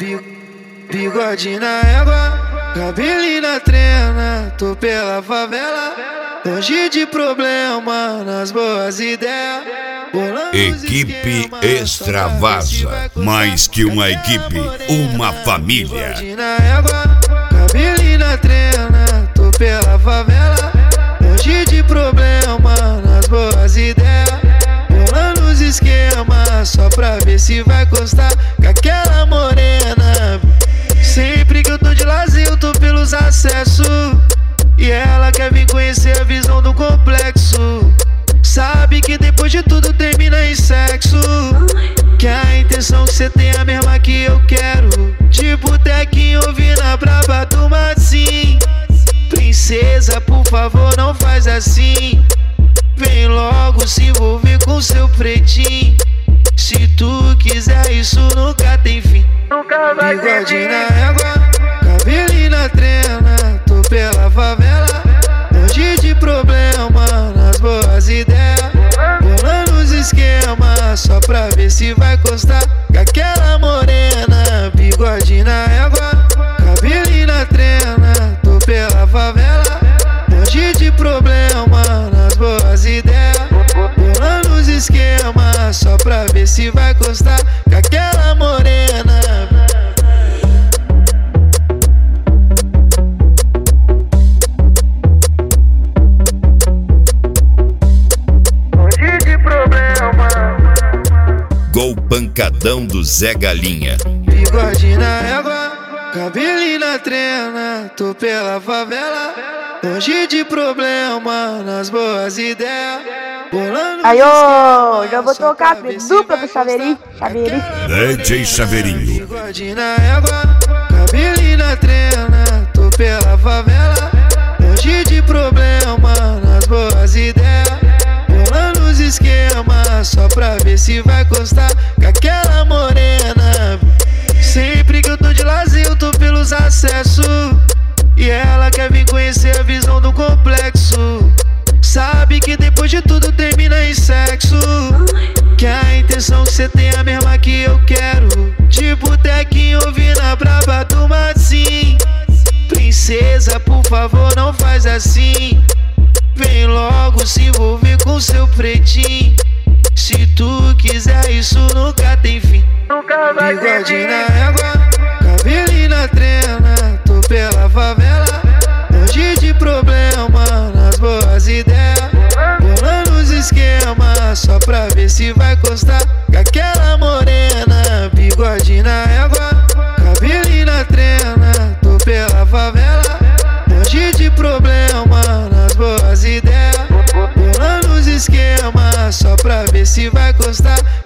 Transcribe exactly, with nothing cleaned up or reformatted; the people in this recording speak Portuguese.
Bigode na égua, cabelinho na trena. Tô pela favela, longe de problema, nas boas ideias. Equipe Extravasa, mais que uma equipe, uma família. Bigode na égua, cabelinho na trena. Tô pela favela, longe de problema, nas boas ideias. Bolando os esquemas, só pra ver se vai costar com aquela morena. Sempre que eu tô de lazer, eu tô pelos acessos, e ela quer vir conhecer a visão do complexo. Sabe que depois de tudo termina em sexo, que a intenção que cê tem é a mesma que eu quero. De botequinho ouvindo a braba do Matsim. Princesa, por favor, não faz assim. Vem logo se envolver com seu pretinho. Se tu quiser, isso nunca tem fim. Nunca vai ter fim. Bigode na égua, cabelinho na trena. Tô pela favela, longe de problema, nas boas ideias. Bolando os esquemas, só pra ver se vai costar com aquela morena. Bigode na égua, cabelinho na trena. Tô pela favela, longe de problema, nas boas ideias. Bolando os esquemas, só pra ver se vai costar com aquela morena. Longe de problema. Gol pancadão do Zé Galinha. Bigode na égua, cabelinho na trena. Tô pela favela, longe de problema, nas boas ideias. Aí, ô, já vou tocar dupla pro Chaveirinho. Chaveirinho. D J Chaveirinho. Bigode na égua, cabelinho na trena. Tô pela favela, longe de problema, nas boas ideias. Bolando os esquemas, só pra ver se vai costar com aquela morena. Sempre que eu tô de lazer, eu tô pelos acessos, e ela quer vir conhecer a visão do complexo. Sabe que depois de tudo termina em sexo, que a intenção que cê tem é a mesma que eu quero. De botequinho ouvindo a braba do Matsim. Princesa, por favor, não faz assim. Vem logo se envolver com seu pretinho. Se tu quiser, isso nunca tem fim. Nunca vai ter fim. Bigode na égua, cabelinho na trena. Tô pela favela, longe de problema, nas boas ideias. Bolando os esquemas, só pra ver se vai costar com aquela morena. Bigode na égua, cabelinho na trena. Tô pela favela, longe de problema, nas boas ideias. Bolando os esquemas, só pra ver se vai costar